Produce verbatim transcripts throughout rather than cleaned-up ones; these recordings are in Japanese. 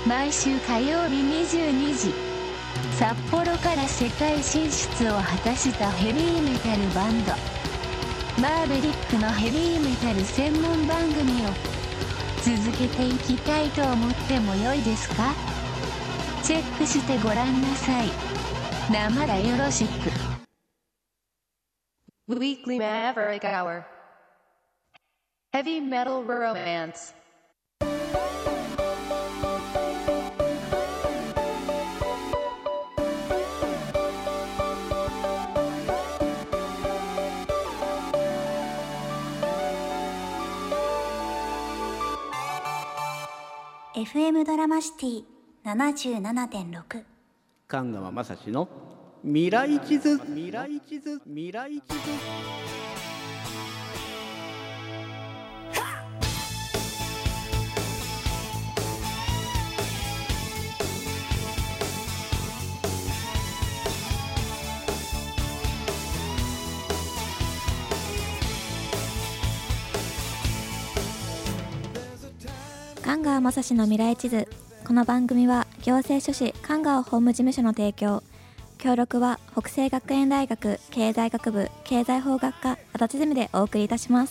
毎週火曜日にじゅうにじ、札幌から世界進出を果たしたヘビーメタルバンドマーベリックのヘビーメタル専門番組を続けていきたいと思ってもよいですか？チェックしてごらんなさい。なまらよろしく。 Weekly Maverick Hour Heavy Metal Romance エフエム ドラマシティ ななじゅうななてんろく神川雅史の未来地図未来地図未来地図神川雅史の未来地図。この番組は行政書士神川法務事務所の提供、協力は北西学園大学経済学部経済法学科足立ゼミでお送りいたします。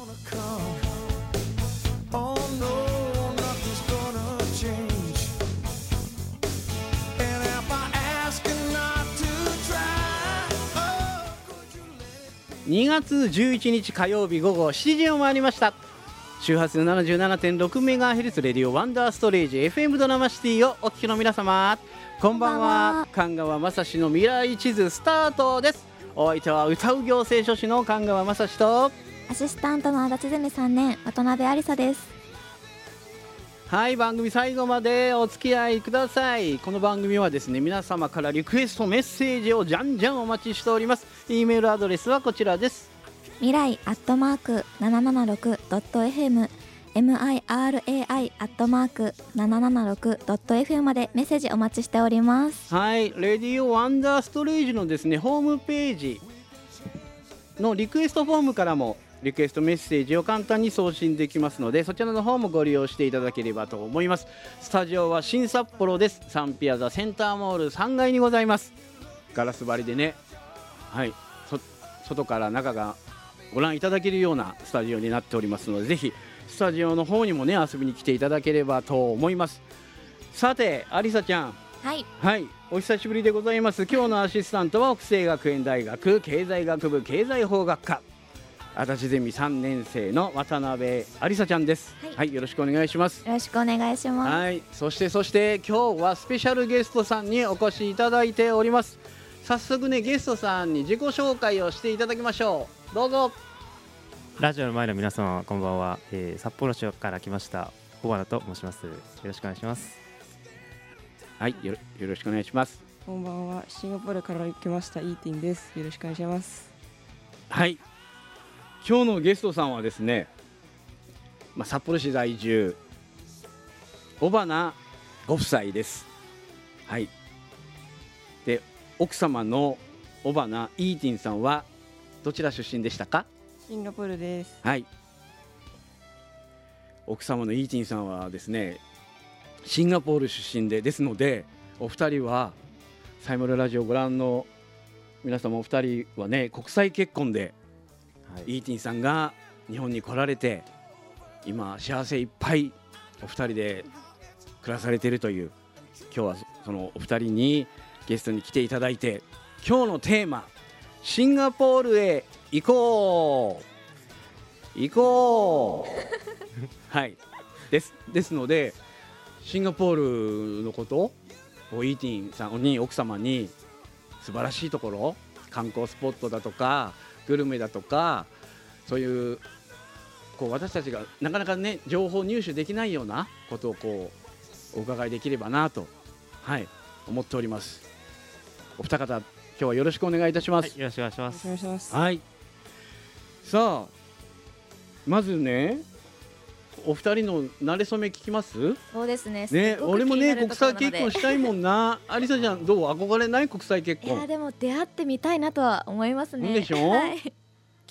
にがつじゅういちにち火曜日午後しちじを回りました。周波数 ななじゅうななてんろくメガヘルツ レディオワンダーストレージ エフエム ドラマシティをお聞きの皆様、こんばんは。神川雅史の未来地図スタートです。お相手は歌う行政書士の神川雅史とアシスタントの足立ゼミさんねん渡辺有沙です。 はい、番組最後までお付き合いください。この番組はですね、皆様からリクエストメッセージをじゃんじゃんお待ちしております。 E メールアドレスはこちらです。 未来アットマーク ななななろくドットエフエム ミライ アットマーク ななななろくドットエフエム までメッセージお待ちしております。 はい、レディオワンダーストレージのですねホームページのリクエストフォームからもリクエストメッセージを簡単に送信できますので、そちらの方もご利用していただければと思います。スタジオは新札幌です。サンピアザセンターモールさんがいにございます。ガラス張りでね、はい、そ外から中がご覧いただけるようなスタジオになっておりますので、ぜひスタジオの方にもね遊びに来ていただければと思います。さてアリサちゃん、 はい、 はい、お久しぶりでございます。今日のアシスタントは北西学園大学経済学部経済法学科足立ゼミさんねん生の渡辺有沙ちゃんです。はい、はい、よろしくお願いします。 よろしくお願いします。 はい、そしてそして今日はスペシャルゲストさんにお越しいただいております。早速ねゲストさんに自己紹介をしていただきましょう。どうぞ。 ラジオの前の皆様こんばんは、えー、札幌市から来ました小原と申します。よろしくお願いします。 はい、よ ろ, よろしくお願いします。 こんばんは、シンガポールから来ましたイーティンです。よろしくお願いします。 はい、今日のゲストさんはですね、まあ、札幌市在住尾花ご夫妻です。はい、で奥様の尾花イーティンさんはどちら出身でしたか？ シンガポールです。 はい、奥様のイーティンさんはですねシンガポール出身でですので、お二人はサイモルラジオをご覧の皆様お二人はね国際結婚で、はい、イーティンさんが日本に来られて今幸せいっぱいお二人で暮らされているという、今日はそのお二人にゲストに来ていただいて、今日のテーマシンガポールへ行こう行こうはいです、ですのでシンガポールのことをイーティンさんに奥様に素晴らしいところ、観光スポットだとかグルメだとか、そういうこう私たちがなかなかね情報入手できないようなことをこうお伺いできればなと、はい、思っております。お二方今日はよろしくお願いいたします。 はい、よろしくお願いします。 お願いします。 はい、さあまずねお二人の馴れ初め聞きます？ そうですね。 ね、俺もね国際結婚したいもんな。アリサちゃんどう？憧れない？国際結婚。 いやでも出会ってみたいなとは思いますね。 でしょ？ はい、 き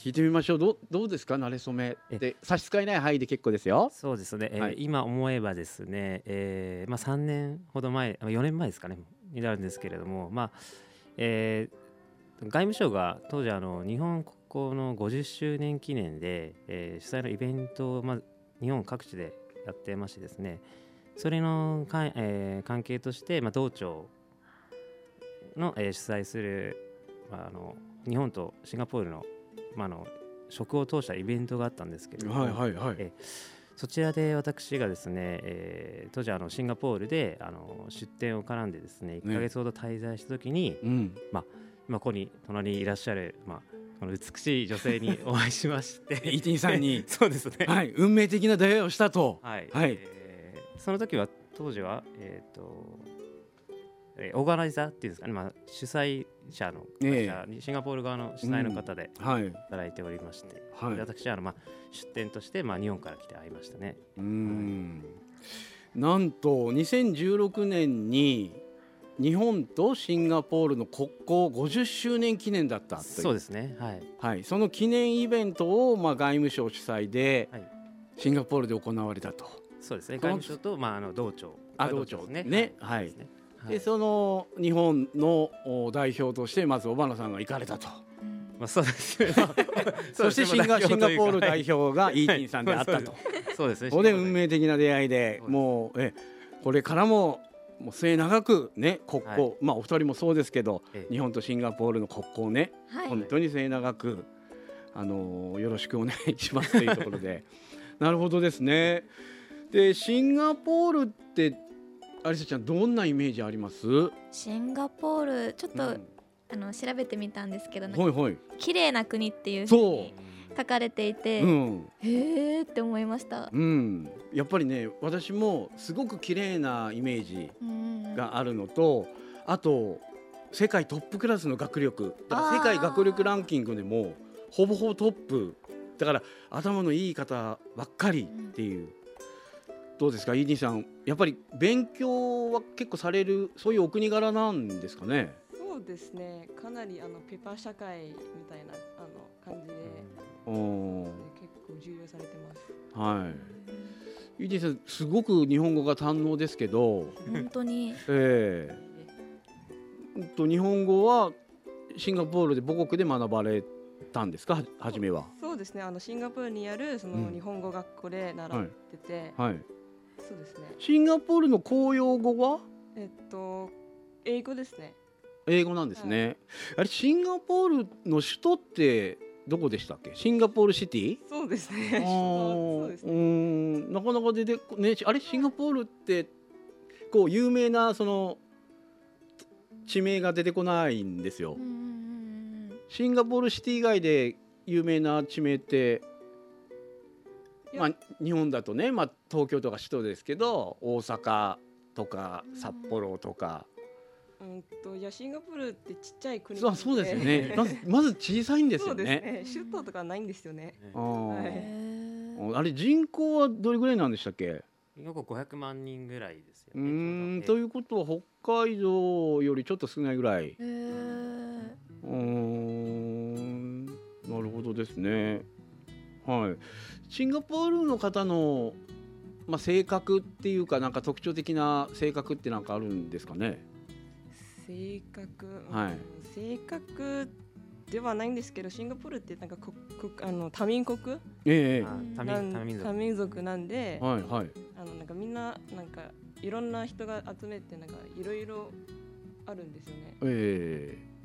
聞いてみましょう。どうどうですか、慣れ初めで差し支えない範囲で結構ですよ。 そうですね、えーはい今思えばですね、えーまあ、さんねんほど前よねんまえですかねになるんですけれども、まあえー外務省が当時あの日本国交のごじゅっしゅうねん記念で、えー主催のイベントを、まあ、日本各地でやってましてですね、それのかん、えー関係として、まあ、道庁の、えー主催する、まあ、あの日本とシンガポールの、まあ、あの食を通したイベントがあったんですけれども、 はいはいはい。 えそちらで私がですね、えー当時あのシンガポールであの出店を絡んでですねいっかげつほど滞在した時に、 うん。 今ここに隣にいらっしゃる、まあ、この美しい女性にお会いしましてイーティーさんにそうですねはい、運命的な出会いをしたと。 はい、 はいえーその時は当時はえっ、とえーオーガナイザーっていうんですかね、まあ、主催者のええ方にシンガポール側の主催の方ではい働いておりまして、 はい。 で私はあの、まあ、出店として、まあ、日本から来て会いましたね。 うーん。なんとにせんじゅうろくねんに日本とシンガポールの国交ごじゅっしゅうねん記念だったという。 そうですね、はい、 はい。その記念イベントをまあ外務省主催ではい、 シンガポールで行われたと。 そうですね、 この外務省と、まあ、あの道庁あ道庁ですねねはいですねはいでその日本のお代表としてまず小花さんが行かれたと。 まあ、そうですねそしてシンガシンガポール代表表がイーティーさんであったと。 そうですね、 ここで運命的な出会いでそうですもうえこれからももう末永くね国交、 はまあお二人もそうですけど、 ええ日本とシンガポールの国交ね、 はい本当に末永くあのーよろしくお願いしますというところでなるほどですね。でシンガポールってアリサちゃんどんなイメージあります？ シンガポールちょっと、 うんあの調べてみたんですけど、なんかはいはい綺麗な国っていうふうそに書かれていて、 う、うんへーって思いました。 うん、やっぱりね私もすごく綺麗なイメージうんがあるのと、あと世界トップクラスの学力だから世界学力ランキングでもほぼほぼトップだから、頭のいい方ばっかりっていう、どうですかイーディさん、やっぱり勉強は結構されるそういうお国柄なんですかね？ そうですね。かなりあのペーパー社会みたいなあの感じで、 おー結構重要されてます。 はいイーディさんすごく日本語が堪能ですけど、 本当にええうんと日本語はシンガポールで母国で学ばれたんですか？は初めは。 そうですね。あのシンガポールにあるそうんの日本語学校で習ってて、 はい。 そうですね。 シンガポールの公用語はえっと英語ですね。 英語なんですね。あれシンガポールの首都ってどこでしたっけ？シンガポールシティ？ そうですあね。そうですーうーね。 んなかなか出てこねあれシンガポールってこう有名なその地名が出てこないんですようん。うんうんシンガポールシティ以外で有名な地名って、 いやまあ、日本だとね、まあ、東京とか首都ですけど大阪とか札幌とか、 うんといやシンガポールってちっちゃい国そうそうですよねまずまず小さいんですそうですよね。 ね。首都とかないんですよね。 あうん。 はいへーーあれ人口はどれぐらいなんでしたっけ？ 今こごひゃくまん人ぐらいですようね。 ーんちょうどということは北海道よりちょっと少ないぐらい。 へーうーんなるほどですね。はい。シンガポールの方の、まあ、性格っていうかなんか特徴的な性格ってなんかあるんですかね？ 性格、うんはい性格ではないんですけど、シンガポールってなんか国国あの多民国ええあ多なん民多民族多民族なんで、 はいはい。 あのなんかみんななんかいろんな人が集めてなんかいろいろあるんですよね。 ええ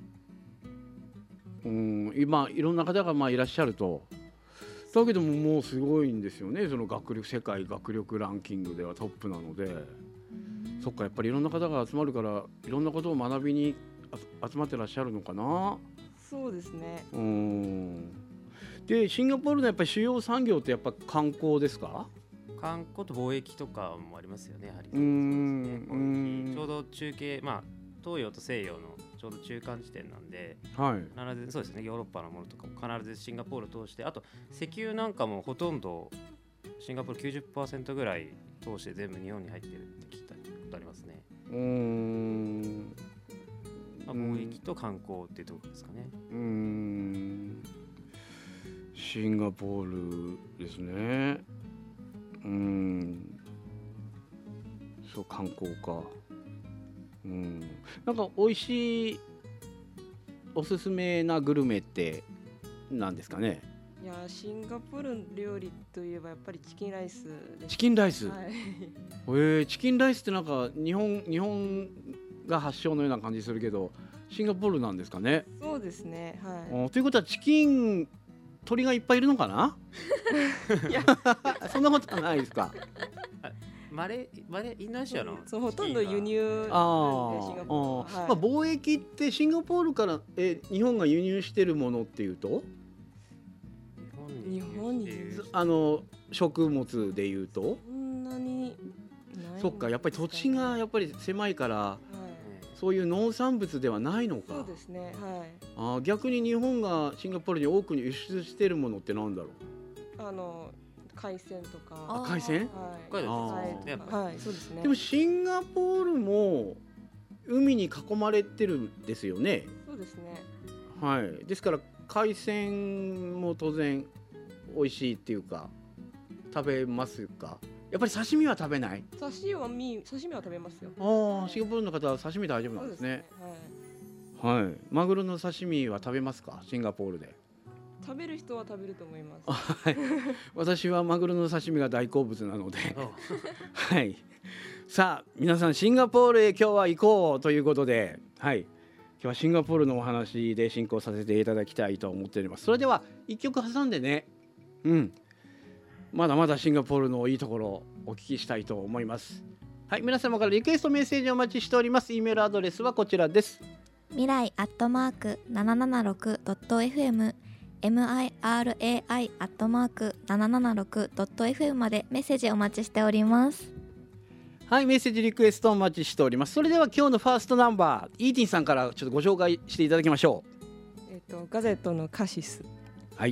うん今いろんな方がまあいらっしゃると。だけどももうすごいんですよね。その学力世界学力ランキングではトップなので。そっかやっぱりいろんな方が集まるからいろんなことを学びにあ集まってらっしゃるのかな。 そうですね。 うーんでシンガポールのやっぱり主要産業ってやっぱ観光ですか？ 観光と貿易とかもありますよね、やはり。 うーんそうですね貿易ちょうど中継、まあ、東洋と西洋のちょうど中間地点なんで、 はい必ずそうですね、ヨーロッパのものとかも必ずシンガポールを通して、あと石油なんかもほとんどシンガポールきゅうじゅっパーセントぐらい通して全部日本に入ってるって聞いたことありますね。 うーんまあ、貿易と観光っていうところですかね。 うーんシンガポールですね。うん、そう観光か。うん、なんか美味しいおすすめなグルメって何ですかね。 いやシンガポール料理といえばやっぱりチキンライスです。 チキンライス、 はい、 えー、チキンライスってなんか日本日本が発祥のような感じするけどシンガポールなんですかね。 そうですね、はい、 ということはチキン鳥がいっぱいいるのかな。いやそんなことはないですか。 マレマレインドネシアのそうほとんど輸入あ、 シンガポール、はい、 まあ、貿易ってシンガポールからえ日本が輸入してるものっていうと日本にあの食物でいうとそんなにないんそっかやっぱり土地がやっぱり狭いから、はい、そういう農産物ではないのか。 そうですね、はい、 あ逆に日本がシンガポールに多く輸出してるものってなんだろう。 あの海鮮とか。 あ海鮮、 はい、あはい、そうですね。 でもシンガポールも海に囲まれてるんですよね。 そうですね、 はい、ですから海鮮も当然美味しいっていうか食べますか。やっぱり刺身は食べない。 刺身はみ刺身は食べますよ。 ああ、シンガポールの方は刺身大丈夫なんですね。そうですね、はい、はい、マグロの刺身は食べますか。シンガポールで食べる人は食べると思います。 はい、私はマグロの刺身が大好物なのではい、さあ皆さんシンガポールへ今日は行こうということで、はい、今日はシンガポールのお話で進行させていただきたいと思っております。それではいっきょく挟んでね、うん、まだまだシンガポールのいいところをお聞きしたいと思います。はい、皆様からリクエストメッセージをお待ちしております。 E メールアドレスはこちらです。 未来アットマーク ななななろくドットエフエム ミライ アットマーク ななななろくドットエフエム までメッセージお待ちしております。 はい、メッセージリクエストお待ちしております。それでは今日のファーストナンバーイーティンさんからちょっとご紹介していただきましょう。 えっとガゼットのカシス。 はい、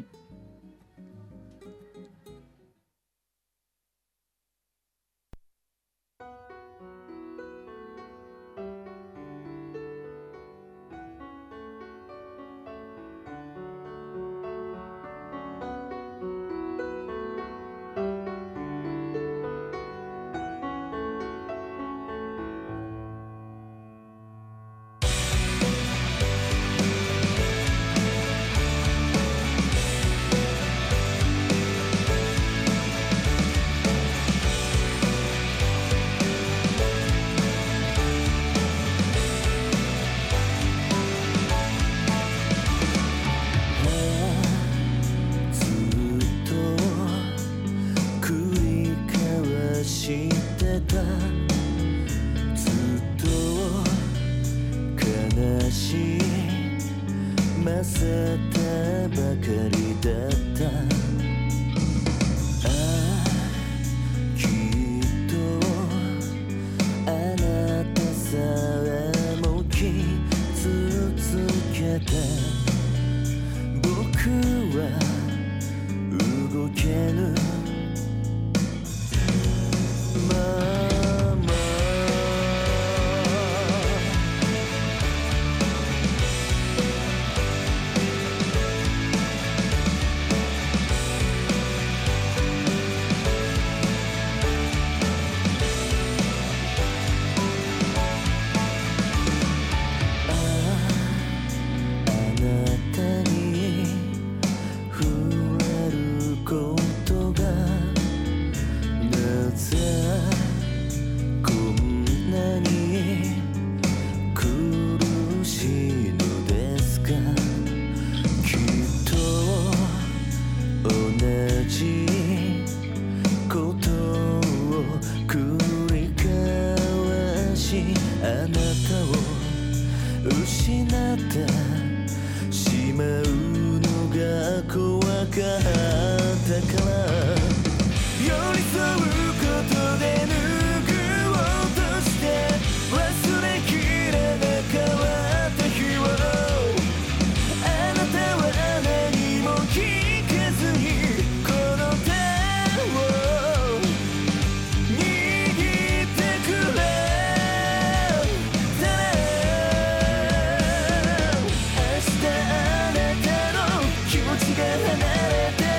離れて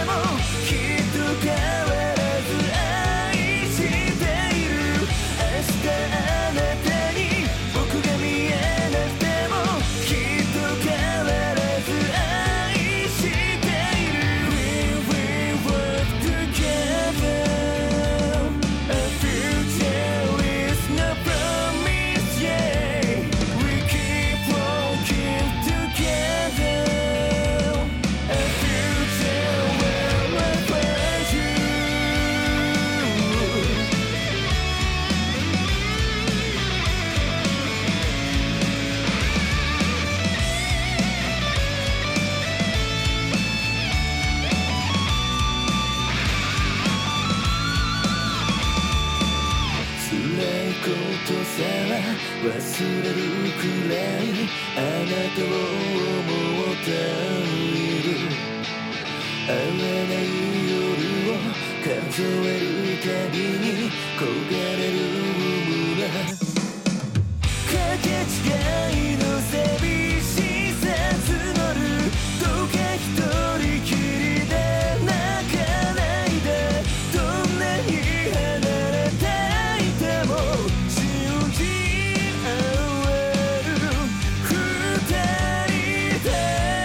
忘れるくらいあなたを思っている。会えない夜を数えるたびに焦がれる胸、かけ違いの寂しさ募る。どうか一人きりで泣かないで、どんなに離れていても信じ合える二人で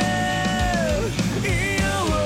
いよう。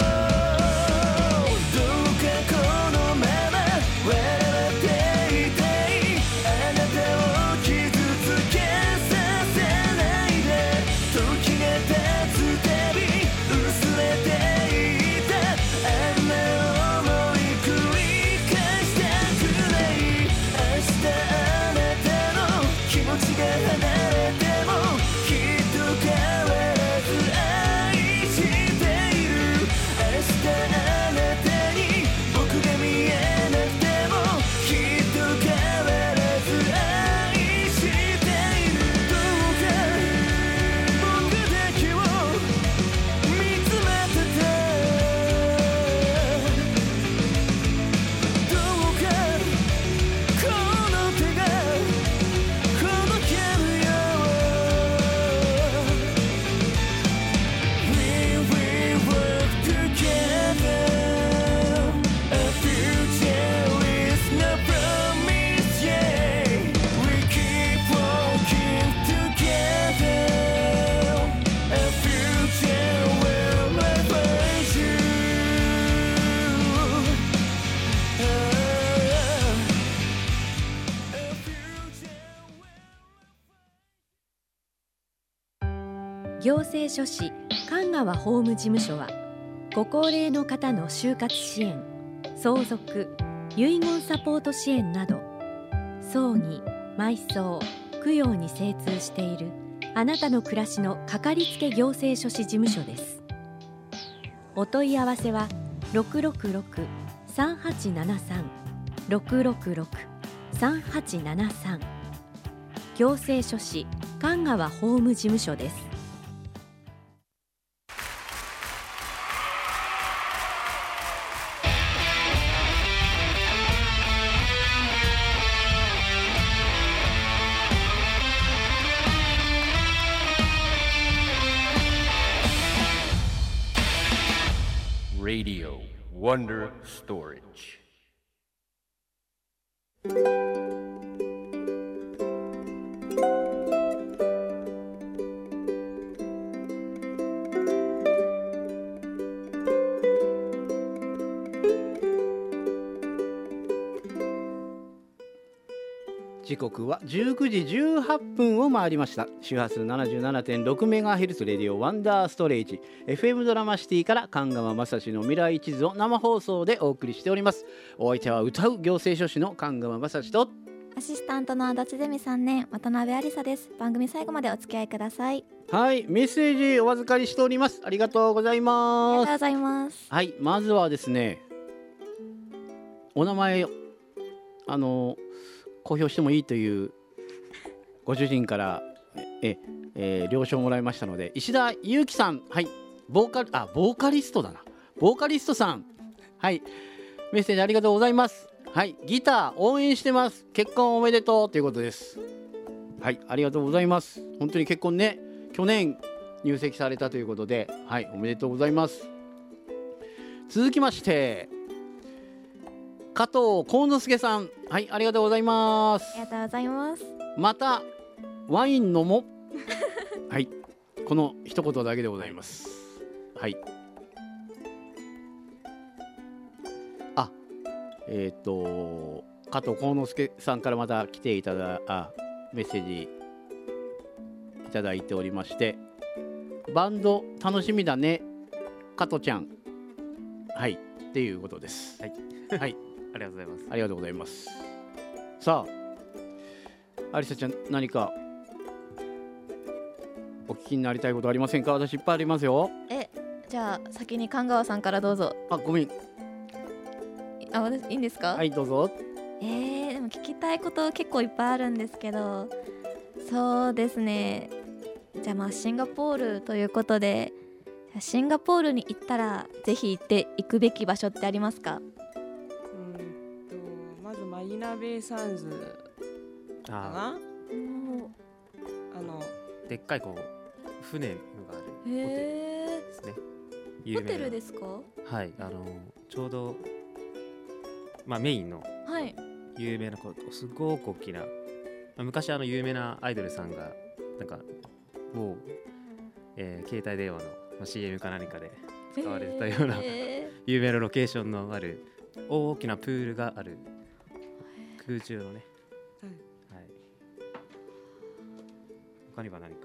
どうかこのまま笑っていたい。あなたを傷つけさせないで、時が経つたび薄れていったあんな想い繰り返したくない。明日あなたの気持ちが離れてもきっと変わらず愛している。明日あなたに僕が見えなくてもきっと変わらず愛している。どうか僕だけを見つめてて、どうかこの手がほどけるよ。 We will work together. A future is no promise, yeah. We keep walking together. A future will replace you. A future. 行政書士神川法務事務所は、ご高齢の方の就活支援、相続、遺言サポート支援など、葬儀、埋葬、供養に精通しているあなたの暮らしのかかりつけ行政書士事務所です。お問い合わせは ろくろくろく さんはちななさん ろくろくろく さんはちななさん 行政書士神川法務事務所です。 Radio Wonder Storage. 時刻はじゅうくじじゅうはっぷんを回りました。周波数 ななじゅうななてんろくメガヘルツ レディオワンダーストレージ エフエム ドラマシティから神川雅史の未来地図を生放送でお送りしております。お相手は歌う行政書士の神川雅史とアシスタントの足立ゼミさんねん渡辺ありさです。番組最後までお付き合いください。 はい、メッセージお預かりしております。ありがとうございます。 ありがとうございます。 はい、まずはですね、お名前あの公表してもいいというご主人からえ、えー、了承もらいましたので、石田裕樹さん、はい、ボーカルあボーカリストだなボーカリストさん、はい、メッセージありがとうございます。はい、ギター応援してます、結婚おめでとうということです。はい、ありがとうございます。本当に結婚ね、去年入籍されたということで、はい、おめでとうございます。続きまして加藤幸之助さん、はい、ありがとうございます。 ありがとうございます。 またワイン飲もはい、この一言だけでございます。はい、あ、えっ、ー、と加藤幸之助さんからまた来ていただあメッセージいただいておりまして、バンド楽しみだね加藤ちゃん、はいっていうことです。はい、はい、 ありがとうございます。 ありがとうございます。さあアリサちゃん、何かお聞きになりたいことありませんか？私いっぱいありますよ。 え、じゃあ先に神川さんからどうぞ。 あ、ごめん。 あ、私いいんですか？ はい、どうぞ。 えー、でも聞きたいこと結構いっぱいあるんですけど、 そうですね。じゃあまあシンガポールということで、シンガポールに行ったらぜひ行って行くべき場所ってありますか？ うんとまずマリーナベイサンズかな。 ああのでっかいこう船があるホテルへですね。 ー、ホテルですか？ はい、あのちょうど、まあ、メインのはい。 有名なこうすごく大きな、まあ昔あの有名なアイドルさんがなんか某、えー携帯電話の、まあ、シーエム か何かで使われてたような、 へ有名なロケーションのある大きなプールがある空中のね、はい、他には何か、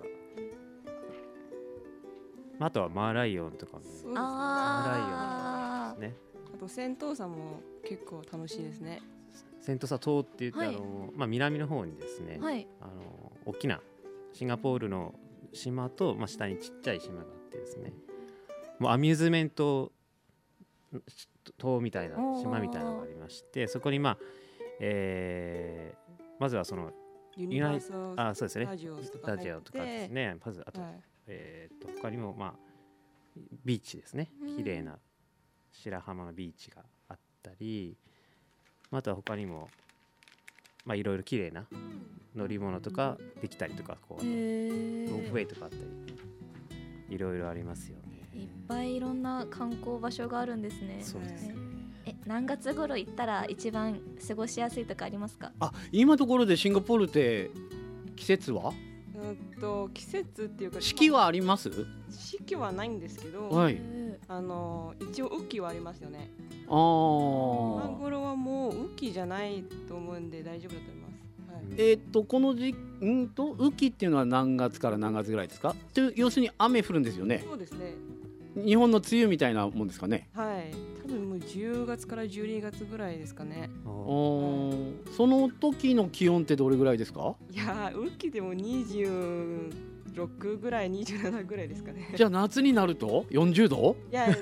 まあ、あとはマーライオンとかも、ね、 そうですね。 マーあライオンですね。 あとセントーサも結構楽しいですね。 セントサ島って言って、 はいあのまあ、南の方にですね、 ー、はい。 あの大きなシンガポールの島と、まあ、下にちっちゃい島があってですね、もうアミューズメント島みたいな島みたいなのがありまして、そこにまあ、えーまずはそのユニバーサルあそうですねスタジオとスか入ってタジオとかですね、まずあと、 はいえー、と他にもまあビーチですね、 うん綺麗な白浜のビーチがあったり、まあ、あとは他にもまあいろいろ綺麗な乗り物とかできたりとか、こうへーロープウェイとかあったりいろいろありますよね。 いっぱいいろんな観光場所があるんですね。 そうですね。 え、何月頃行ったら一番過ごしやすいとかありますか？ あ、今のところでシンガポールって季節はうんと季節っていうか四季はあります？ 四季はないんですけど、 はい。 あの一応雨季はありますよね。 あ今ー頃はもう雨季じゃないと思うんで大丈夫だと思います。はい。 えーっとこの時んと雨季っていうのは何月から何月ぐらいですか？という要するに雨降るんですよね。 そうですね。 日本の梅雨みたいなもんですかね。 はい。多分もうじゅうがつからじゅうにがつぐらいですかね。 おおーその時の気温ってどれぐらいですか？ いやー雨季でもにじゅうろくぐらいにじゅうななぐらいですかね。 じゃあ夏になるとよんじゅうど？ いや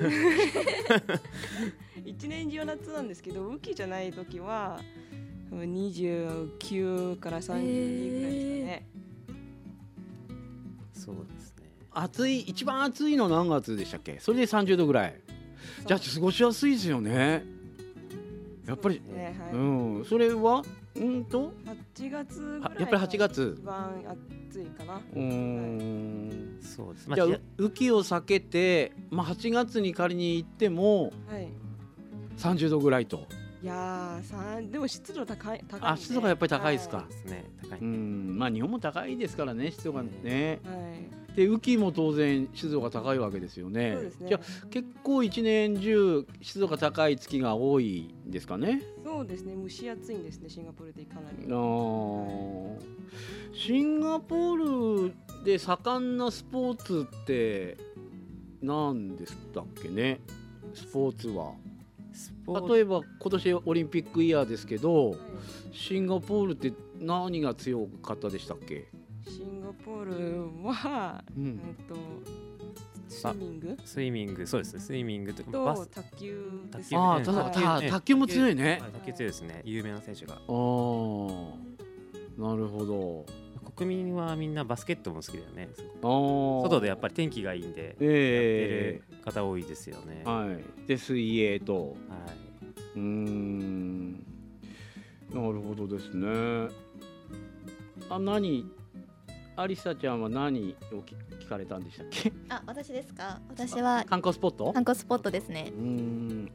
一年中夏なんですけど雨季じゃない時はにじゅうきゅうからさんじゅうにぐらいですかね。 そうですね。 暑い一番暑いの何月でしたっけ？それでさんじゅうどぐらい。じゃあ過ごしやすいですよね。やっぱり、 ね、はい。 うん、それはうんとはちがつぐらいがやっぱりはちがつ一番暑いかな。 うーん。 そうです。 じゃあじゃ雨季を避けて、まあ、はちがつに仮に行ってもはい。 さんじゅうどぐらいと。 いやーさんでも湿度高い高いんで。 あ、湿度がやっぱり高いですか。 はですね、高い。 うん、まあ日本も高いですからね、湿度がね。 い。はいで雨季も当然湿度が高いわけですよね。 そうですねじゃあ結構一年中湿度が高い月が多いんですかね。 そうですね。蒸し暑いんですね。シンガポールでかなり。 あーシンガポールで盛んなスポーツって何でしたっけね。スポーツはスポーツ例えば今年オリンピックイヤーですけど、シンガポールって何が強かったでしたっけ？ シンガポールは、 ううんんとスイミングスイミング、そうですね、スイミングとかバスと卓球です卓球ああ、 ねただはいた卓球も強いね。 はい卓球強いですね、有名な選手が。 ああ、なるほど。 国民はみんなバスケットも好きだよね。 あー外でやっぱり天気がいいんで、やってえる方多いですよね。 えはい。で水泳と。 はうーん。なるほどですね。あ、何？アリサちゃんは何をき聞かれたんでしたっけ？ あ、私ですか？私は観光スポット？ 観光スポットですね。 うーん。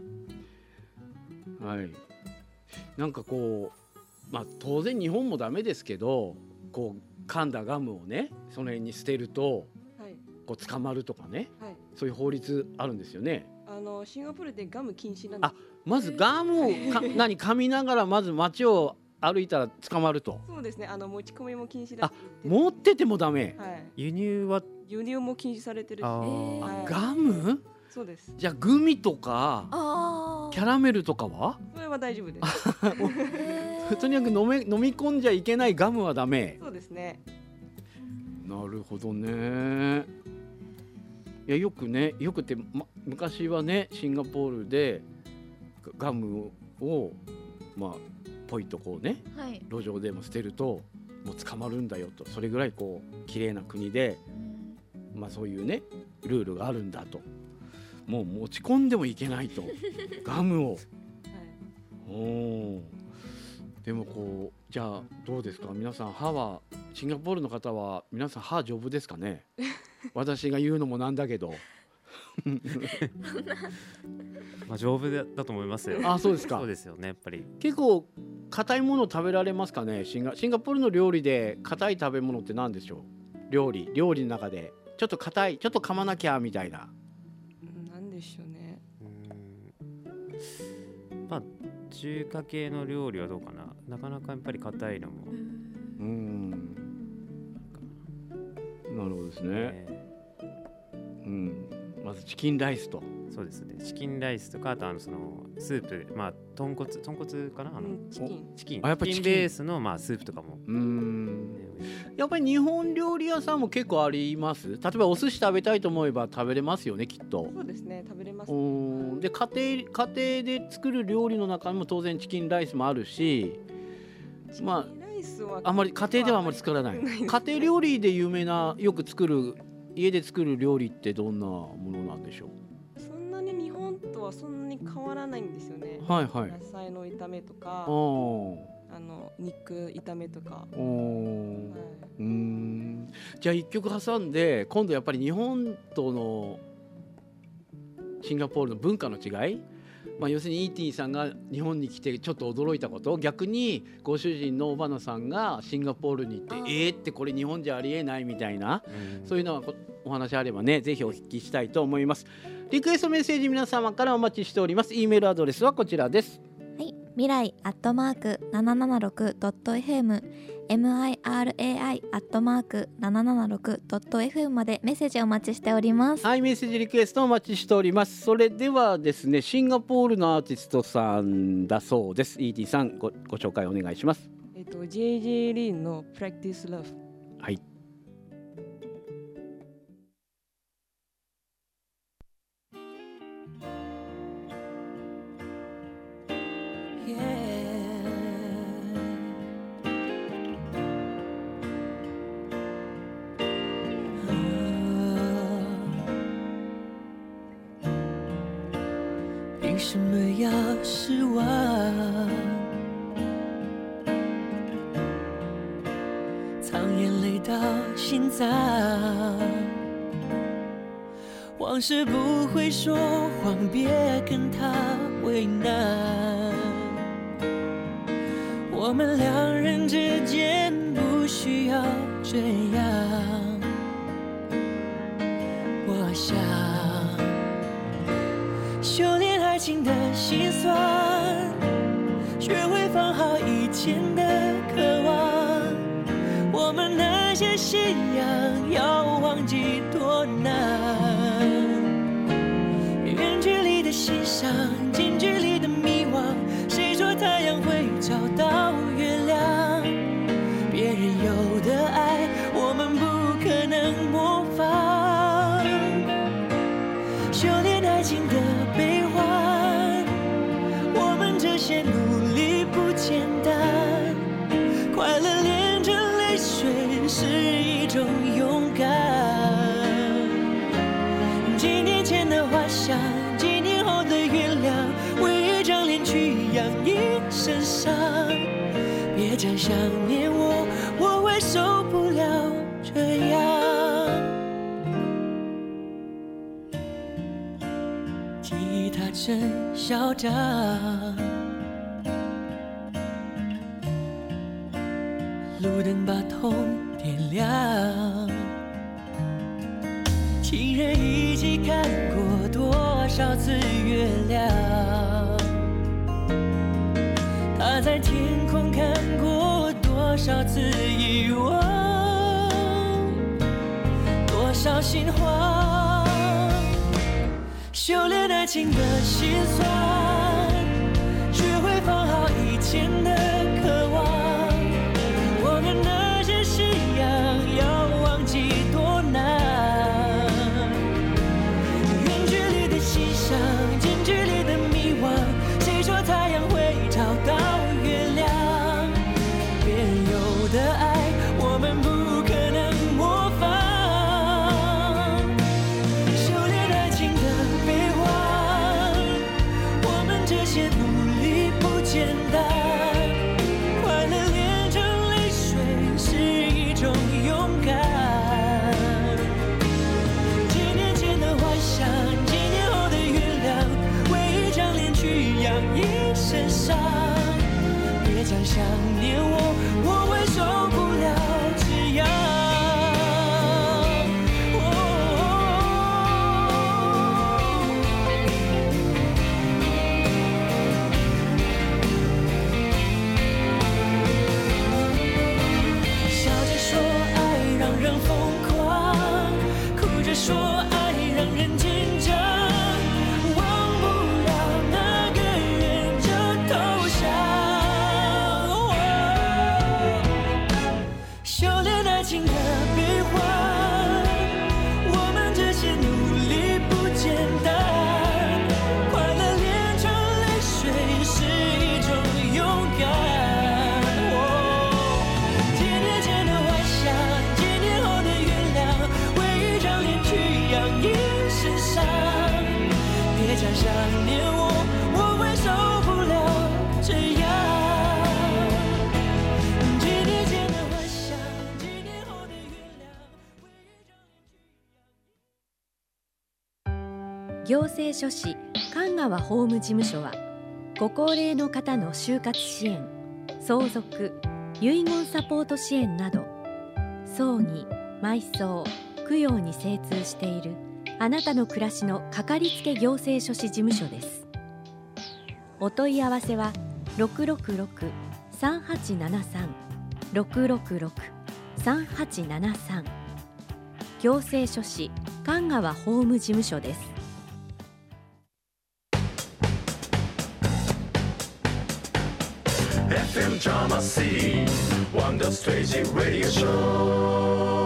はい。なんかこう、まあ当然日本もダメですけど、こう噛んだガムをね、その辺に捨てるとはいこう捕まるとかね、 はい。 そういう法律あるんですよね。 あのシンガポールでガム禁止なんであ、まずガムをか何噛みながらまず街を歩いたら捕まると。 そうですね。あの持ち込みも禁止だって言持っっててもダメ。 はい。 い。輸入は輸入も禁止されてるし。 あはーいガム？ そうです。 じゃあグミとかあキャラメルとかは？ それは大丈夫です。 とにかく飲め飲み込んじゃいけないガムはダメ。 そうですね。 なるほどね。いやよくね、よくって、ま、昔はねシンガポールでガムをまあポイとこうねはい。 路上でも捨てるともう捕まるんだよと、それぐらいこう綺麗な国で、まあ、そういうねルールがあるんだと、もう持ち込んでもいけないとガムを、はい、おでもこうじゃあどうですか皆さん、歯はシンガポールの方は皆さん歯丈夫ですかね私が言うのもなんだけどまあ丈夫だと思いますよ。 あ、そうですか。 そうですよね、やっぱり結構硬いもの食べられますかね。シンガ、シンガポールの料理で硬い食べ物って何でしょう。料理料理の中でちょっと硬い、ちょっと噛まなきゃみたいな。 なんでしょうね。 うーん、まあ中華系の料理はどうかな。なかなかやっぱり硬いのも。 うーん。なるほどですね。えー、うん。まずチキンライスと。 そうですね。チキンライスとか、あとあのそのスープ、まあ豚骨豚骨かな、あの、うん、チキンチキン。あ、やっぱチキンベースのまあスープとかも。うーん。 やっぱり日本料理屋さんも結構あります。例えばお寿司食べたいと思えば食べれますよね、きっと。 そうですね、食べれます、 ね。で家庭家庭で作る料理の中にも当然チキンライスもあるし、まああんまり家庭ではあんまり作らない。家庭料理で有名なよく作る家で作る料理ってどんなものなんでしょう。 そんなに日本とはそんなに変わらないんですよね。 はいはい。 野菜の炒めとか、あの肉炒めとか。おはい、うーん。じゃあ一曲挟んで今度やっぱり日本とのシンガポールの文化の違い、まあ、要するにイーティさんが日本に来てちょっと驚いたこと、逆にご主人の尾花さんがシンガポールに行ってえーってこれ日本じゃありえないみたいな、うん、そういうのがお話あればねぜひお聞きしたいと思います。リクエストメッセージ皆様からお待ちしております。 E メールアドレスはこちらです。 はい、未来アットマーク ななななろくドットエフエム ミライ アットマーク ななななろくドットエフエム までメッセージお待ちしております。 はい、メッセージリクエストお待ちしております。それではですね、シンガポールのアーティストさんだそうです。 イーティー さん ご, ご紹介お願いします。 えっと ジェイジェイ リーの Practice Love。 はい。 凭什么要失望？藏眼泪到心脏，往事不会说谎，别跟他为难。我们两人之间不需要这样，我想修炼爱情的心酸，学会放好以前的渴望。我们那些信仰要忘记多难，远距离的欣赏，近距离的迷惘。谁说太阳会找到月亮？别人有的爱，我们不可能模仿。修炼爱情的悲欢，我们这些努力不简单。快乐连着泪水是一种勇敢。几年前的花香，几年后的原谅，为一张脸去养一身伤。别再想念我，我会受不了这样。吉他真嚣张，路灯把痛点亮。情人一起看过多少次月亮？他在天空看过多少次遗忘？多少心慌？修炼爱情的心酸，学会放好以前的渴望。我们那些信仰要忘记多难，远距离的欣赏，近距离的迷惘。谁说太阳会找到月亮？别人有的爱， 想想念我，我会受不了这样。几年前的幻想，几年后的原谅。 行政書士神川法務事務所は、ご高齢の方の就活支援、相続、遺言サポート支援など、葬儀、埋葬、供養に精通しているあなたの暮らしのかかりつけ行政書士事務所です。お問い合わせは ろくろくろく さんはちななさん ろくろくろく さんはちななさん 行政書士神川法務事務所です。 エフエム Drama City Wonder Stage Radio Show。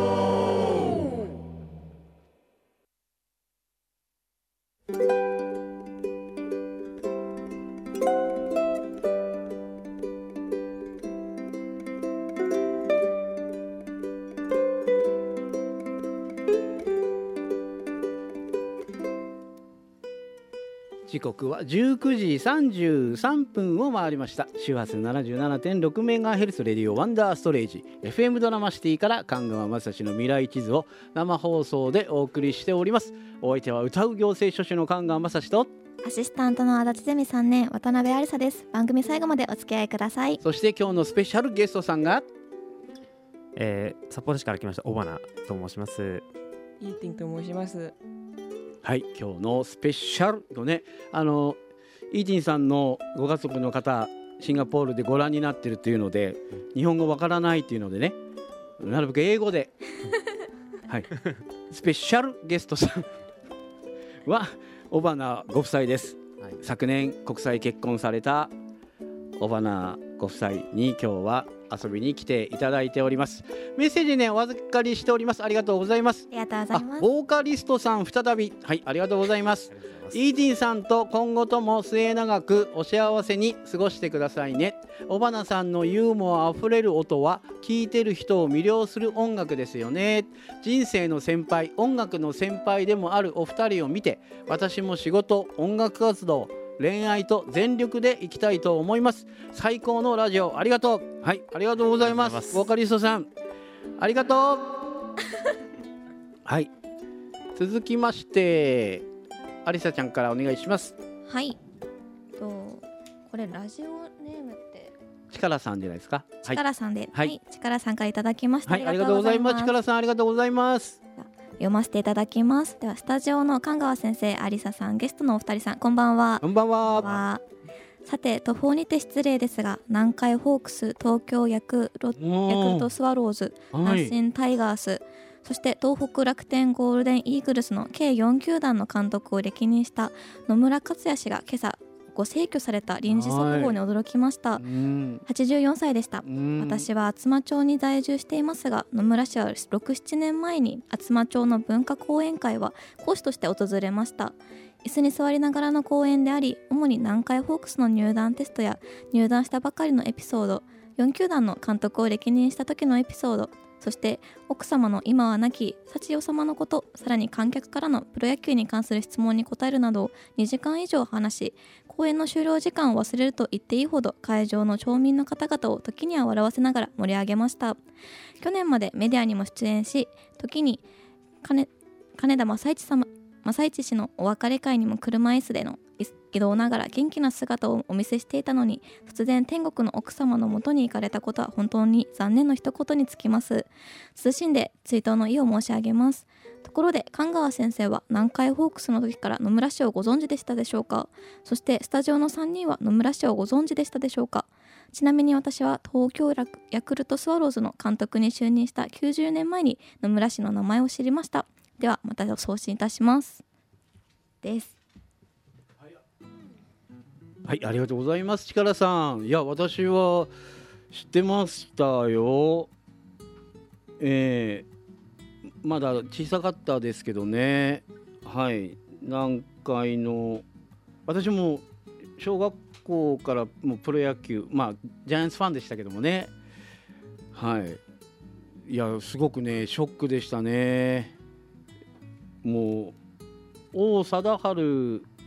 時刻はじゅうくじさんじゅうさんぷんを回りました。周波数 ななじゅうななてんろくメガヘルツ レディオワンダーストレージ エフエム ドラマシティから神川雅史の未来地図を生放送でお送りしております。お相手は歌う行政書士の神川雅史とアシスタントの足立ゼミさんねん渡辺ありさです。番組最後までお付き合いください。 そして今日のスペシャルゲストさんが、 えー、札幌市から来ました尾花と申します。 イーティンと申します。 はい、今日のスペシャルのね、あのイーティンさんのご家族の方シンガポールでご覧になってるっていうので、日本語わからないっていうのでね、なるべく英語ではい、スペシャルゲストさんは尾花ご夫妻です、はい、昨年国際結婚された尾花ご夫妻に今日は遊びに来ていただいております。メッセージねお預かりしております。ありがとうございます。 ありがとうございます。 ボーカリストさん再び、はい、ありがとうございます。イーティンさんと今後とも末永くお幸せに過ごしてくださいね。尾花さんのユーモアあふれる音は聴いてる人を魅了する音楽ですよね。人生の先輩、音楽の先輩でもあるお二人を見て、私も仕事、音楽活動、恋愛と全力でいきたいと思います。最高のラジオありがとう。はい、ありがとうございます。ボーカリストさんありがとうはい、続きましてアリサちゃんからお願いします。 はい、とこれラジオネームってチカラさんじゃないですか。 チカラさんで、 はい、 はい、チカラさんからいただきました。 はい、ありがとうございます。チカラさんありがとうございます。 読ませていただきます。ではスタジオの神川先生、アリサさん、ゲストのお二人さん、こんばんは。 こんばんは。 さて途方にて失礼ですが、南海ホークス、東京ヤクロ、ヤクルトスワローズ、阪神タイガース、そして東北楽天ゴールデンイーグルスの計よん球団の監督を歴任した野村克也氏が今朝ご逝去された臨時速報に驚きました。はちじゅうよんさいでした。私は厚真町に在住していますが、野村氏はろく、ななねんまえに厚真町の文化講演会は講師として訪れました。椅子に座りながらの講演であり、主に南海ホークスの入団テストや入団したばかりのエピソード、よん球団の監督を歴任した時のエピソード、そして奥様の今は亡き幸代様のこと、さらに観客からのプロ野球に関する質問に答えるなどにじかん以上話し、講演の終了時間を忘れると言っていいほど会場の町民の方々を時には笑わせながら盛り上げました。去年までメディアにも出演し、時に 金, 金田正一様正一氏のお別れ会にも車椅子での移動ながら元気な姿をお見せしていたのに、突然天国の奥様の元に行かれたことは本当に残念の一言につきます。謹んで追悼の意を申し上げます。ところで神川先生は南海ホークスの時から野村氏をご存知でしたでしょうか。そしてスタジオのさんにんは野村氏をご存知でしたでしょうか。ちなみに私は東京ヤクルトスワローズの監督に就任したきゅうじゅうねんまえに野村氏の名前を知りました。ではまた送信いたしますです。 はい、ありがとうございます。力さん、いや私は知ってましたよ。えー、まだ小さかったですけどね。はい、南海の私も小学校からもうプロ野球、まあジャイアンツファンでしたけどもね。はい、いやすごくねショックでしたね。もう王貞治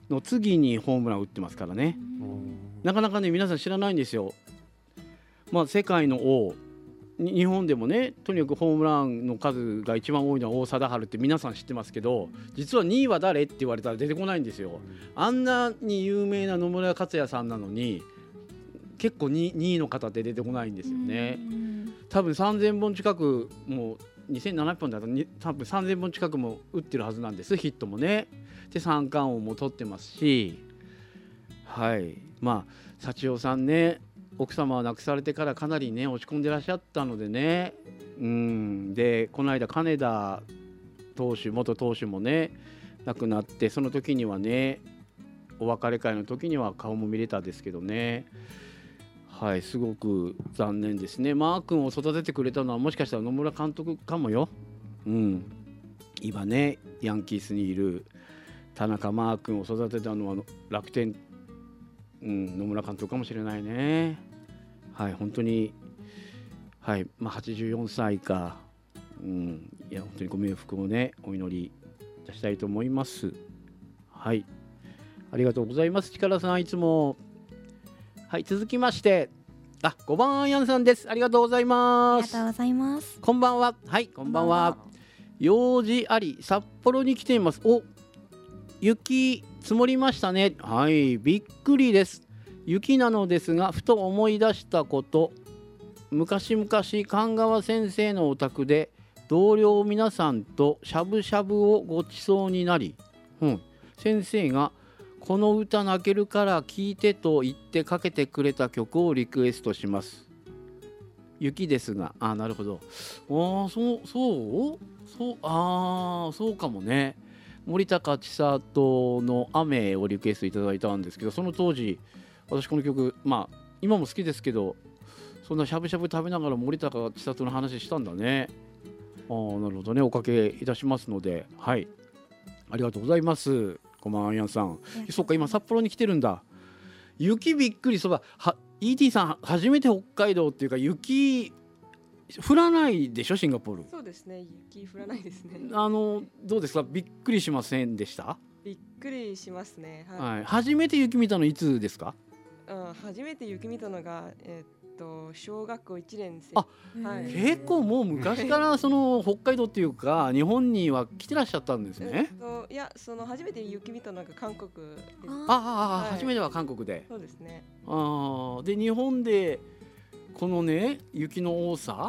の次にホームラン打ってますからね。なかなかね皆さん知らないんですよ。まあ世界の王、日本でもねとにかくホームランの数が一番多いのは王貞治って皆さん知ってますけど、実はにいは誰って言われたら出てこないんですよ。あんなに有名な野村克也さんなのに結構 2, にいの方って出てこないんですよね。多分さんぜんぼん近くもうにせんななひゃっぽんだと多分さんぜんぼん近くも打ってるはずなんです、ヒットもね。で三冠王も取ってますし、はいまあ幸代さんね奥様は亡くされてからかなりね落ち込んでらっしゃったのでね、うんでこの間金田投手元投手もね亡くなって、その時にはねお別れ会の時には顔も見れたんですけどね、はいすごく残念ですね。マー君を育ててくれたのはもしかしたら野村監督かもよ。うん今ねヤンキースにいる田中マー君を育てたのは楽天、うん、野村監督かもしれないね。はい本当にはいまあはちじゅうよんさいか、うんいや本当にご冥福をねお祈りいたしたいと思います。はいありがとうございます。力さんいつも。はい続きましてあごばんアイアンさんです。ありがとうございます。 ありがとうございます。 こんばんは。はいこんばんは。用事あり札幌に来ています。お雪積もりましたね。はいびっくりです。雪なのですがふと思い出したこと、昔々神川先生のお宅で同僚皆さんとしゃぶしゃぶをごちそうになり、うん、先生がこの歌泣けるから聴いてと言ってかけてくれた曲をリクエストします。雪ですが、あなるほど。あそうそうそうあそうかもね。森高千里の雨をリクエストいただいたんですけど、その当時私この曲まあ今も好きですけど、そんなしゃぶしゃぶ食べながら森高千里の話したんだね。あなるほどね。おかけいたしますので、はいありがとうございます。こんばんはアイアンさん。そっか今札幌に来てるんだ。雪びっくり。そうだは イーティー さん初めて北海道っていうか雪降らないでしょシンガポール。 そうですね雪降らないですね。 あのどうですかびっくりしませんでした？ びっくりしますね。 はい、はい、初めて雪見たのいつですか？ うん、初めて雪見たのが、えー、っと小学校いちねん生。 あ、 はい、 結構もう昔からその北海道っていうか日本には来てらっしゃったんですね。 えっと、いやその初めて雪見たのが韓国です。 ああ、 はい、 初めては韓国で。 そうですね。 あで日本でこのね雪の多さ、 はい、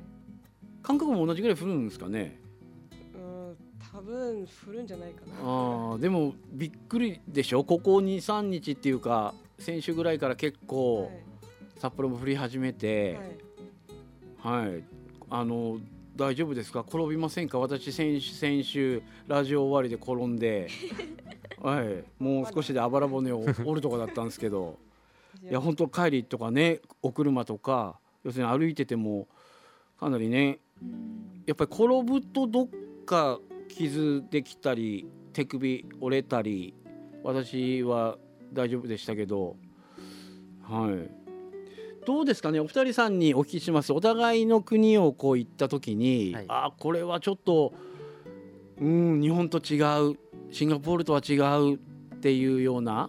韓国も同じぐらい降るんですかね。 うん多分降るんじゃないかな。 あでもびっくりでしょ。ここ にさんにちっていうか先週ぐらいから結構、はい、札幌も降り始めて、はい、はい、あの大丈夫ですか？転びませんか？私先週、先週ラジオ終わりで転んで、はい、もう少しであばら骨を折るとこだったんですけどいや本当帰りとかねお車とか要するに歩いててもかなりねやっぱり転ぶとどっか傷できたり手首折れたり私は大丈夫でしたけど、はい、どうですかね。お二人さんにお聞きします。お互いの国をこう行った時に、はい、あこれはちょっとうん日本と違うシンガポールとは違うっていうような、はい、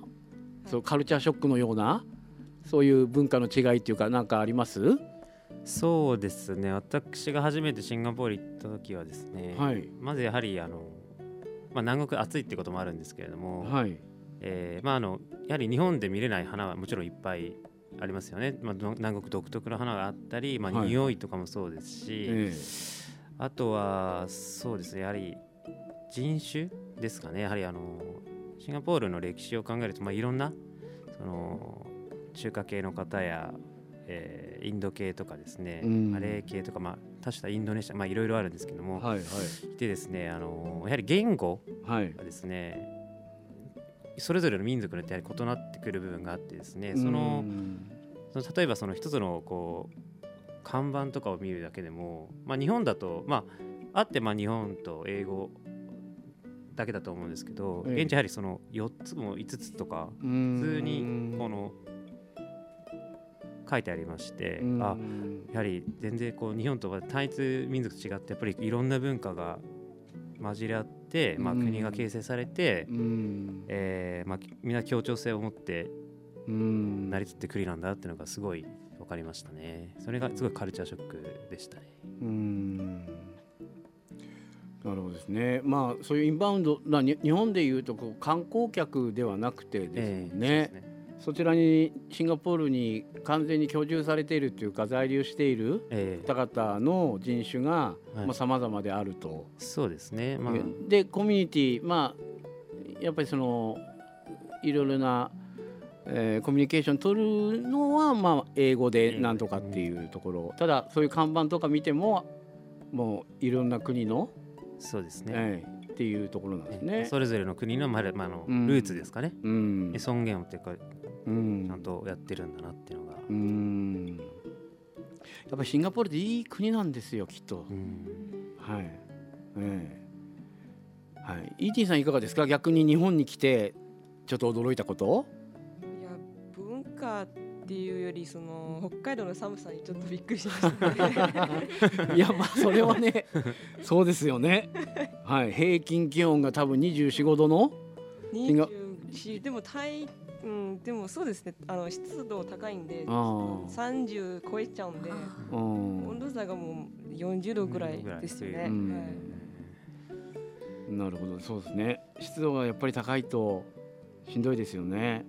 そうカルチャーショックのようなそういう文化の違いっていうか何かあります？ そうですね私が初めてシンガポール行った時はですね、はい、まずやはりあの、まあ、南国暑いってこともあるんですけれども、はいえーまあ、あのやはり日本で見れない花はもちろんいっぱいありますよね、まあ、南国独特の花があったり、まあ、匂いとかもそうですし、はいえー、あとはそうですねやはり人種ですかね。やはりあのシンガポールの歴史を考えると、まあ、いろんなその中華系の方や、えー、インド系とかですね、うん、マレー系とか、まあ、多種多インドネシア、まあ、いろいろあるんですけども、はいはい、でですねあのやはり言語がですね、はい、それぞれの民族によってやはり異なってくる部分があってですね、その、その例えばその一つのこう看板とかを見るだけでも、まあ、日本だと、まあ、あってまあ日本と英語だけだと思うんですけど、現地やはりそのよっつもいつつとか普通にこの書いてありまして、あやはり全然こう日本とは単一民族と違ってやっぱりいろんな文化が混じり合ってて、まあ、国が形成されて、 うんえーまあ、みんな協調性を持ってうん成り立って国なんだっていうのがすごい分かりましたね。それがすごいカルチャーショックでしたね。 うんなるほどですね。まあそういうインバウンドなに日本でいうとこう観光客ではなくてですね、 えーそうですね。 そちらにシンガポールに完全に居住されているというか在留しているえー方々の人種がはいまあ様々であると、 そうですね、まあ、 でコミュニティまあやっぱりそのいろいろな、えーコミュニケーション取るのはまあ英語でなんとかっていうところ、ただそういう看板とか見てももういろんな国の、 そうですね、 えーっていうところなんですね。 それぞれの国の、まあまあ、あのうんルーツですかね、 うん尊厳をっていうかうんちゃんとやってるんだなっていうのが、 うんやっぱりシンガポールでいい国なんですよきっと。 うんはい、ええはい、イーティーさんいかがですか。逆に日本に来てちょっと驚いたこといや文化っていうよりその北海道の寒さにちょっとびっくりしましたねいやまあそれはねそうですよね、はい、平均気温が多分にじゅうよん、ごどのにじゅうよんでもタイ、うん、でもそうですね、あの湿度高いんであーさんじゅう超えちゃうんでうん温度差がもうよんじゅうどぐらいですよね、 うんはいなるほどそうですね。湿度がやっぱり高いとしんどいですよね。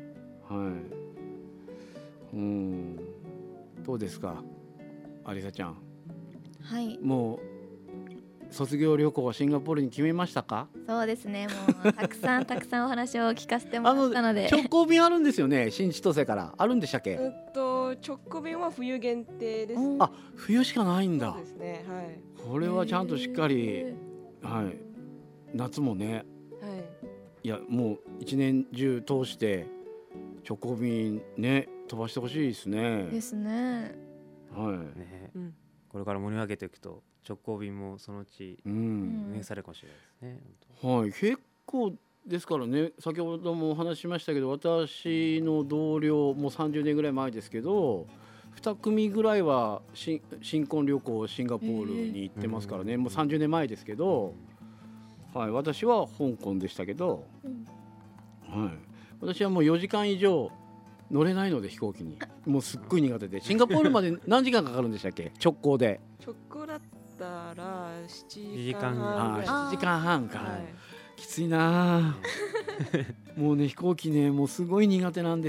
はいうんどうですかアリサちゃん。 はい、 もう卒業旅行はシンガポールに決めましたか。 そうですね。もうたくさんたくさんお話を聞かせてもらったので、 直行便あるんですよね。新千歳からあるんでしたっけ。 えっと直行便は冬限定です。 あ、冬しかないんだ。 そうですね。はい。 これはちゃんとしっかり、はい、夏もね、 はい。 いやもう一年中通して直行便ね飛ばしてほしいですね。 ですね。 はい。 ね、 うん、 これから盛り上げていくと直行便もそのうちうん運営されるかもしれないですね。 はい、結構ですからね、先ほどもお話ししましたけど、私の同僚もうさんじゅうねんぐらい前ですけどに組ぐらいは新新婚旅行シンガポールに行ってますからね、もうさんじゅうねんまえですけど、はい、私は香港でしたけど、はい、私はもうよじかん以上乗れないので飛行機にもうすっごい苦手で、シンガポールまで何時間かかるんでしたっけ直行で。 直行だったらななじ時間かんはんぐらい。 あーしちじかんはんか、 はいきついなもうね飛行機ねもうすごい苦手なんです。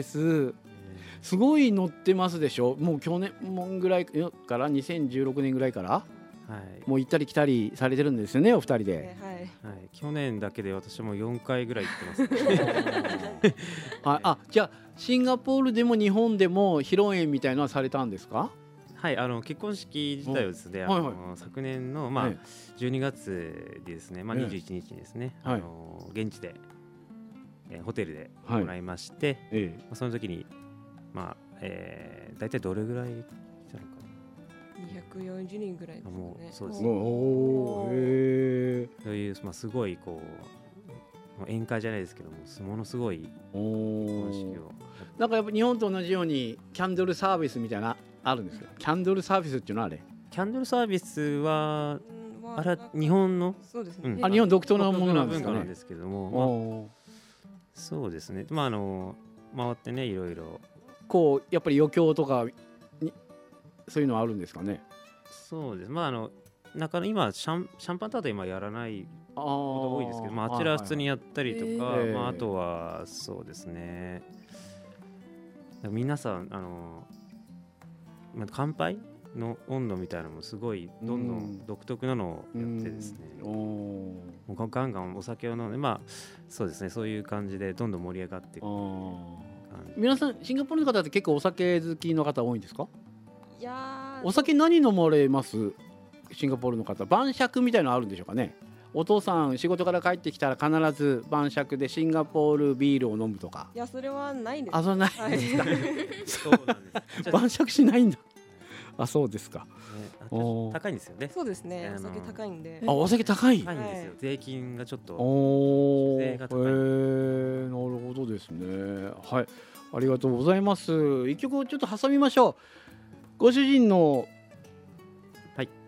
すごい乗ってますでしょ。もう去年もぐらいからにせんじゅうろくねんぐらいからはいもう行ったり来たりされてるんですよねお二人で。 はい。 はい、去年だけで私もよんかいぐらい行ってます、ね。 はい、あじゃあシンガポールでも日本でも披露宴みたいのはされたんですか。 はい、あの結婚式自体はですね、 うんはいはいあの昨年の、まあはいじゅうにがつでですね、まあ、 ええにじゅういちにちにですね、 はいあの現地で、えーホテルではい行いまして、 ええまあ、その時に、まあえー、大体どれぐらい来たのかにひゃくよんじゅうにんぐらいですな、 かね。 もうそうですおね、 おーへえそういう、まあ、すごいこう、まあ、宴会じゃないですけども、ものすごいお結婚式ーを。 なんかやっぱ日本と同じようにキャンドルサービスみたいなあるんですよ。キャンドルサービスっていうのはあれキャンドルサービスは、 うんはあれは日本のそうですね。 うんあ日本独特なものなんですかね文化なんですけども、まあおーそうですね。まああの回ってねいろいろこうやっぱり余興とかにそういうのはあるんですかね。 そうです。まああの中の今シャンシャンパンタワーと今やらないあことが多いですけど、まああちらは普通にやったりとか、 はいはいまああとはそうですね。皆さんあのまあ乾杯の温度みたいなのもすごいどんどん独特なのをやってですね。 おーもうガンガンお酒を飲んで、まあそうですね、そういう感じでどんどん盛り上がっていくあー感じ。 皆さんシンガポールの方って結構お酒好きの方多いんですか。 いやーお酒何飲まれますシンガポールの方。晩酌みたいなのあるんでしょうかね。お父さん仕事から帰ってきたら必ず晩酌でシンガポールビールを飲むとか。 いやそれはないです。 あそれないはいですか。 そうなんです。 晩酌しないんだ。あそうですか。 ねあおー高いんですよね。 そうですね。 あのお酒高いんで。 あお酒高い。 高いんですよ。 はい税金がちょっと。 おー税が高いへーなるほどですね。はいありがとうございます。一曲ちょっと挟みましょう。ご主人のはい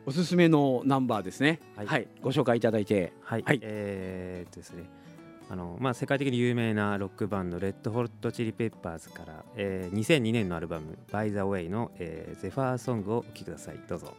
おすすめのナンバーですね。 はい、 はい、ご紹介いただいて。 はい、 はい、 えーっとですねあのまあ、世界的に有名なロックバンドレッドホットチリペッパーズから、えー、にせんにねんのアルバム By the Way の、えー、ゼファーソングをお聴きください。どうぞ。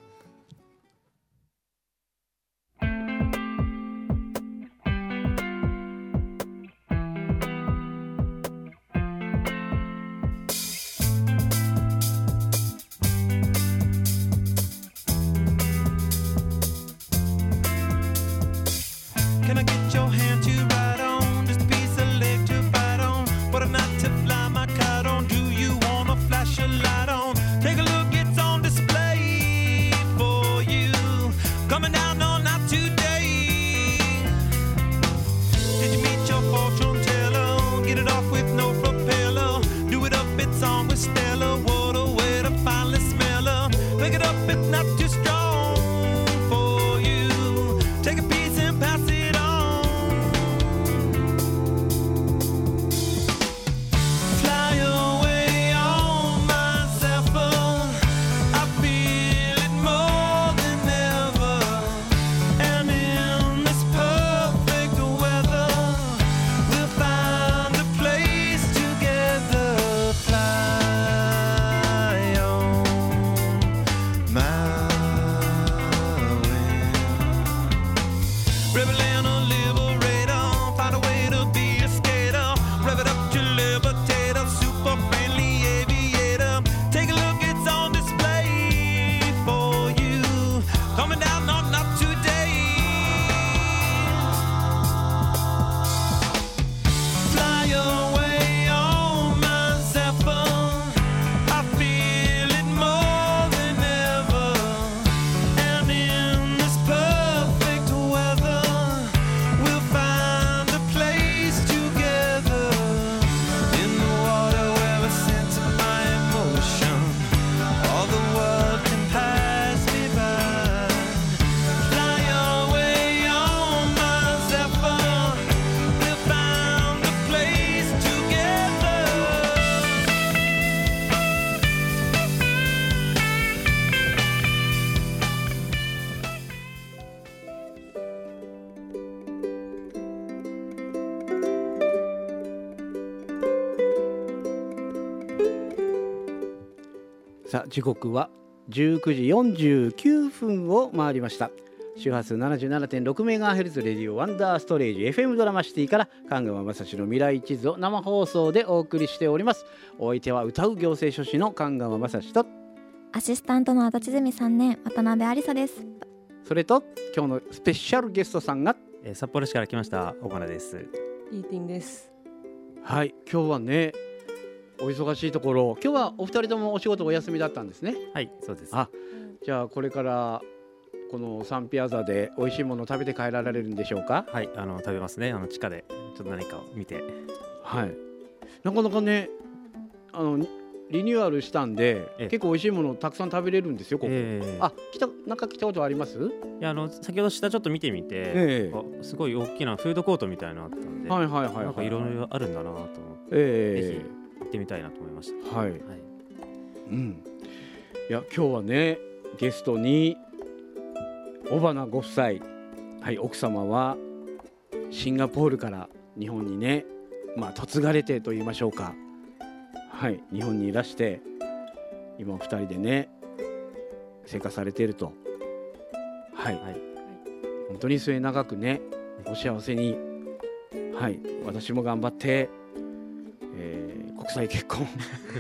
さあ時刻はじゅうくじよんじゅうきゅうふんを回りました。周波数 ななじゅうななてんろくメガヘルツ レディオワンダーストレージ エフエム ドラマシティから神川雅史の未来地図を生放送でお送りしております。お相手は歌う行政書士の神川雅史とアシスタントの足立住さんねん渡辺有沙です。 それと今日のスペシャルゲストさんが、 えー、札幌市から来ました小花です。 イーティンです。 はい、今日はねお忙しいところ、今日はお二人ともお仕事お休みだったんですね。 はい、そうです。 あ、じゃあこれからこのサンピアザで美味しいものを食べて帰られるんでしょうか。 はい、あの食べますね。あの地下でちょっと何かを見て、 はい、なかなかねあのリニューアルしたんで結構美味しいものをたくさん食べれるんですよここ、えー、あ、来たなんか来たことあります？いや、あの先ほど下ちょっと見てみて、えー、すごい大きなフードコートみたいなのあったんで、 はいはいはいはい、 なんかいろいろあるんだなと思って、 えー、 ぜひ行ってみたいなと思いました。 はい、はい、うん、いや今日はねゲストに尾花ご夫妻、はい、奥様はシンガポールから日本にね、まあ嫁がれてと言いましょうか、はい、日本にいらして今ふたりでね生活されていると、はい、はい、本当に末永くねお幸せに、はい、私も頑張って、えー、国際結婚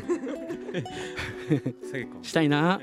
したいな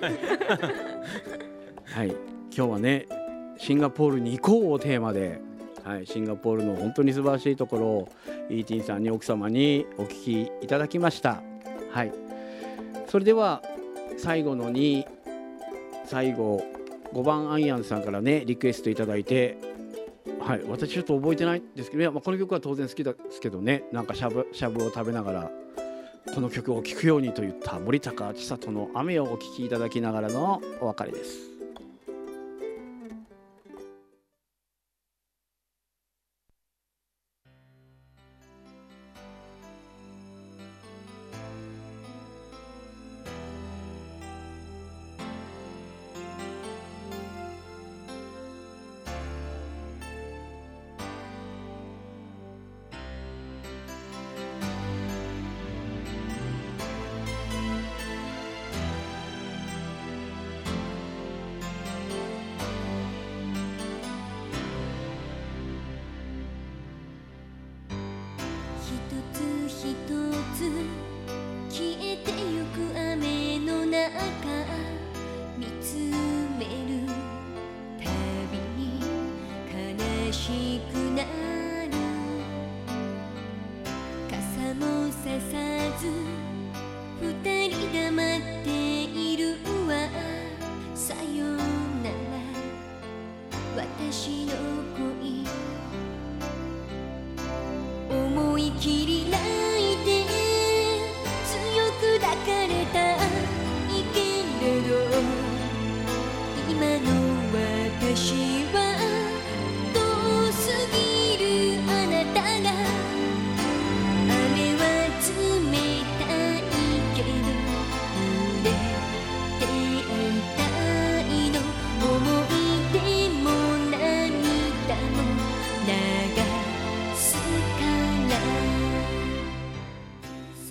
はい、今日はねシンガポールに行こうをテーマで、はい、シンガポールの本当に素晴らしいところをイーティンさんに奥様にお聞きいただきました。はい、それでは最後のに最後ごばんアイアンさんからねリクエストいただいて、はい、私ちょっと覚えてないんですけど、いや、まあ、この曲は当然好きですけどね、なんかしゃぶしゃぶを食べながらこの曲を聴くようにといった森高千里の雨をお聴きいただきながらのお別れです。 もささず二人黙っているわ。さよなら私の恋、思い切り泣いて強く抱かれたいけれど、今の私は遠すぎるあなたが。雨は冷たいけど濡れていたいの、思い出も涙も流すから。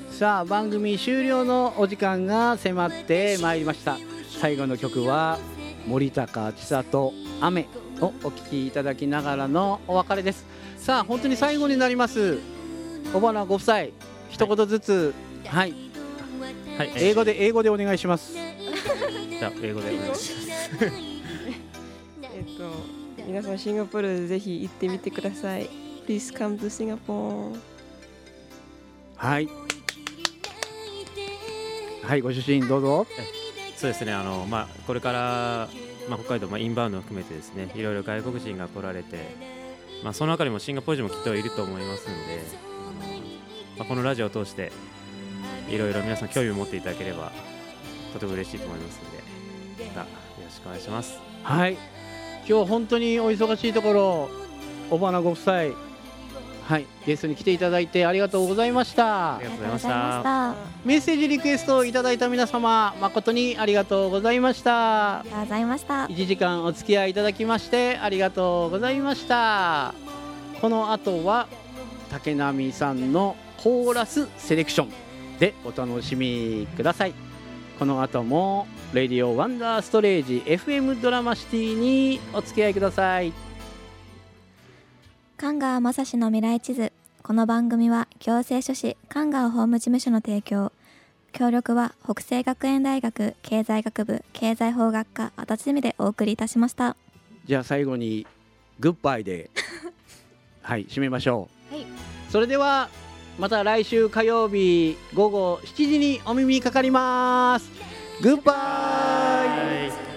さあ番組終了のお時間が迫ってまいりました。最後の曲は森高千里雨をお聴きいただきながらのお別れです。さあ本当に最後になります。おばなご夫妻一言ずつ、はい、 はい、 英語で英語でお願いします。 じゃあ英語でお願いしますえっと皆さんシンガポールぜひ行ってみてください。Please come to Singapore。 はいはい、ご出身どうぞ。 そうですね、あの、まあ、これから、まあ、北海道、まあ、インバウンドを含めてですね、いろいろ外国人が来られて、まあ、その中にもシンガポール人もきっといると思いますので、あの、まあ、このラジオを通していろいろ皆さん興味を持っていただければとても嬉しいと思いますので、またよろしくお願いします。 はい、今日本当にお忙しいところおばなご夫妻、はい、ゲストに来ていただいてありがとうございました。 ありがとうございました。 メッセージリクエストをいただいた皆様誠にありがとうございました。 ありがとうございました。 いちじかんお付き合いいただきましてありがとうございました。この後は竹波さんのコーラスセレクションでお楽しみください。この後もレディオワンダーストレージ エフエム ドラマシティにお付き合いください。 香川雅史の未来地図。この番組は行政書士香川法務事務所の提供、協力は北西学園大学経済学部経済法学科足立ゼミでお送りいたしました。 じゃあ最後にグッバイではい締めましょう。 はい、 それではまた来週火曜日午後しちじにお耳にかかります。グッバイ。